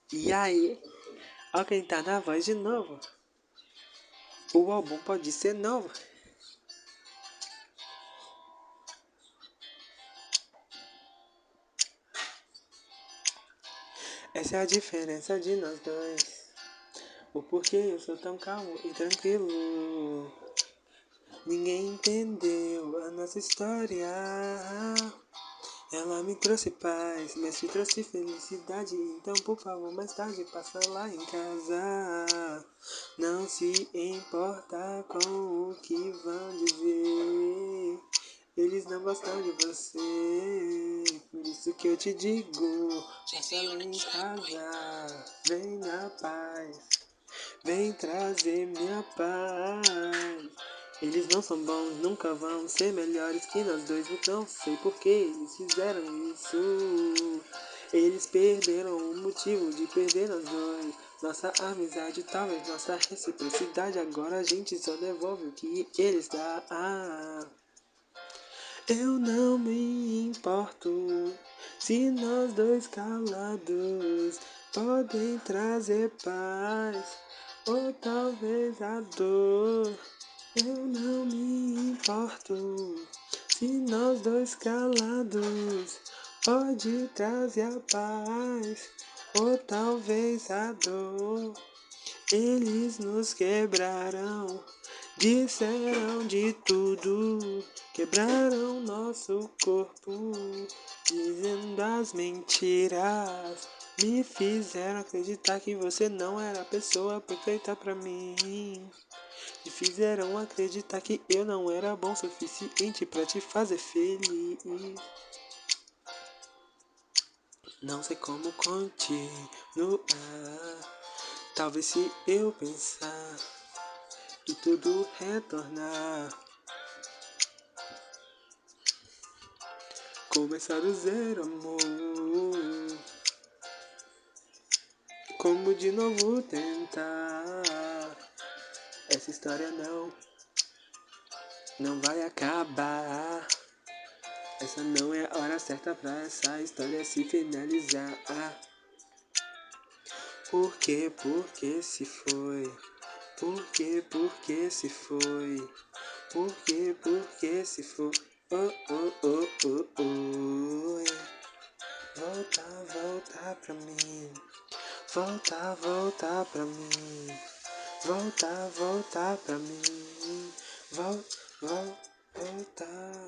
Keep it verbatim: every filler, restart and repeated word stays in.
E aí, ó quem tá na voz de novo. O álbum pode ser novo. Essa é a diferença de nós dois. O porquê eu sou tão calmo e tranquilo. Ninguém entendeu a nossa história. Ela me trouxe paz, mas te trouxe felicidade. Então, por favor, mais tarde passa lá em casa. Não se importa com o que vão dizer. Eles não gostam de você. Por isso que eu te digo: passa lá em casa. Vem na paz. Vem trazer minha paz. Eles não são bons, nunca vão ser melhores que nós dois. Não sei por que eles fizeram isso. Eles perderam o motivo de perder nós dois. Nossa amizade, talvez nossa reciprocidade. Agora a gente só devolve o que eles dão. Eu não me importo se nós dois calados podem trazer paz ou talvez a dor. Eu não me importo se nós dois calados pode trazer a paz ou talvez a dor. Eles nos quebraram, disseram de tudo, quebraram nosso corpo, dizendo as mentiras. Me fizeram acreditar que você não era a pessoa perfeita pra mim. Me fizeram acreditar que eu não era bom o suficiente pra te fazer feliz. Não sei como continuar. Talvez se eu pensar e tudo retornar, começar do zero, amor. Como de novo tentar. Essa história não, não vai acabar. Essa não é a hora certa pra essa história se finalizar. Por que, por que se foi? Por que, por que se foi? Por que, por que se foi? Oh, oh, oh, oh, oh. Volta, volta pra mim. Volta, volta pra mim. Volta, volta pra mim. Volta, volta.